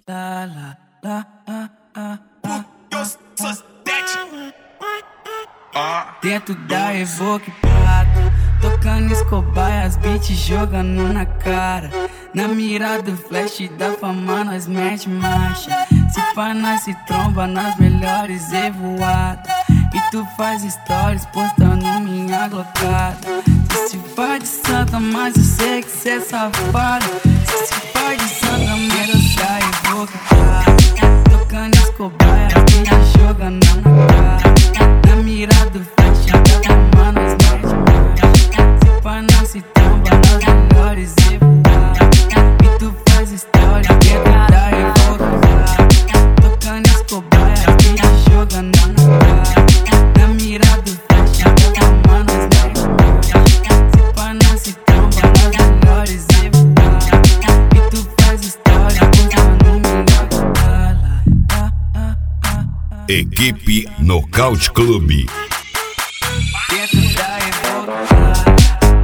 La la la Dentro da Evoque Prata, tocando Escobar e as beats jogando na cara. Na mira do flash da fama nós mete marcha. Se pá nós se tromba nas melhores evoadas. E tu faz stories postando minha glocada. Se pá de santa, mas eu sei que cê é safado. Se pá de santa, mas da Evoque Prata, tocando Escobar e as beats jogando na cara. Na mira do flash da fama nós mete marcha. Se pá nós se tromba nas melhores evoadas. E tu faz história dentro da Evoque Prata, tocando Escobar e as beats jogando na cara. Na mira do flash da fama nós mete marcha. Se pá nós se tromba nas melhores evoadas. E tu faz história postando minha cara. Equipe Nocaute Clube. Dentro da Evoque Prata.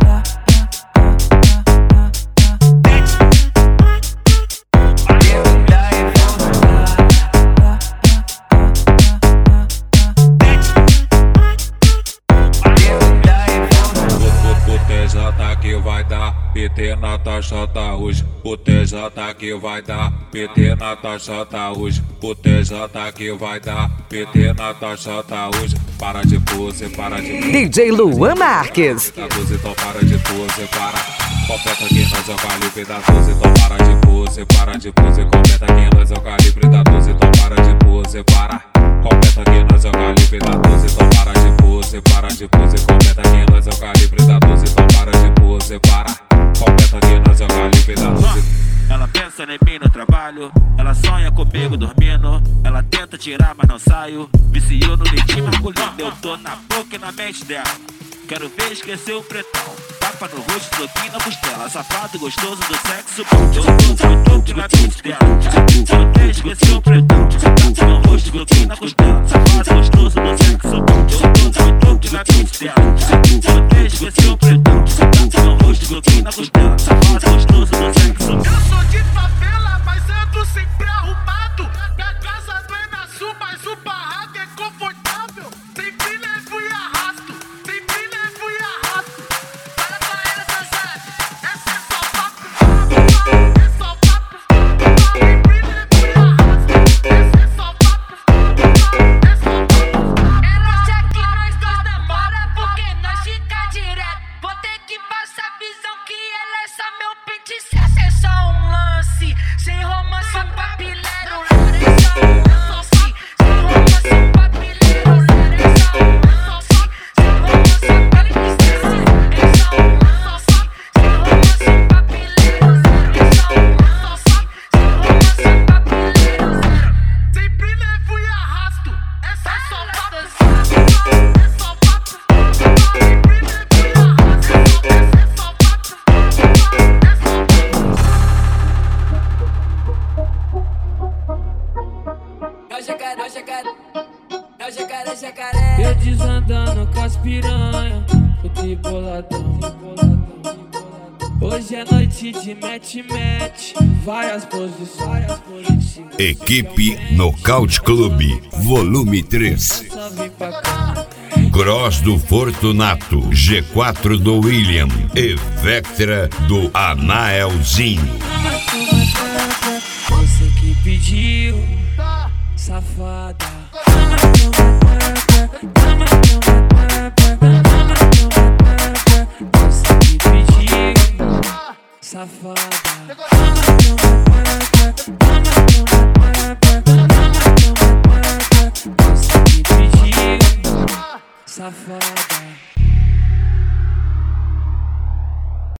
Que vai dar PT na taxota hoje. O TJ que vai dar PT na taxota hoje. O TJ que vai dar PT na taxota hoje. Para de pose, para de pose. DJ Luan Marques. Da 12, então para de pose, para. Completa aqui nós é o calibre da 12, então para de pose, para de pose. Completa aqui nós é o calibre da 12, então para de pose, para. Completa aqui nós é o calibre da 12, então para de pose, para de pose. Completa aqui nós é o calibre da 12, então para de pose, para. Completa aqui nós é o calibre da 12. Ela pensa em mim no trabalho, ela sonha comigo dormindo. Ela tenta tirar, mas não saio. Viciou no leitinho masculino, eu tô na boca e na mente dela. Quero ver esquecer o pretão. Tapa no rosto, toquinho na costela. Safado gostoso do sexo. Eu tô muito na mente dela. Quero ver esquecer o pretão. Tapa no rosto, toquinho na costela. Safado gostoso do sexo. Eu tô muito na mente dela. Quero ver esquecer o pretão. Tapa no rosto, toquinho na costela. Safado gostoso do sexo. Eu sou de favela, mas ando sempre arrumado. Minha casa não é na sul, mas o barraco é confortável. Sempre levo e arrasto, sempre levo e arrasto. Fala pra ela, Zezé, essa é só papo. É só papo. Sempre levo e arrasto, essa é só papo. É só papo. Ela acha que nós dois namora porque nós fica direto. Vou ter que passar a visão que ela é só meu pente. Essa é só um lance, sem romance, papilero. É só um lance, sem romance, papilero. É só um lance, sem romance, papilero. É só um lance, sem romance, papilero. É só um lance, sem romance, papilero. Sempre levo e arrasto, essa é só papo. É só papo. Sempre levo e arrasto, essa é só papo. É só papo. É o jacaré, jacaré. Eu desandando com as piranha, fui boladão. Hoje é noite de mete-mete, várias posições. Equipe Nocaute Clube, volume 3. Só vem pra cá. Gross do Fortunato, G4 do William e Vectra do Anaelzinho. Você que pediu, safada. Você que pediu, safada. Você que pediu, safada.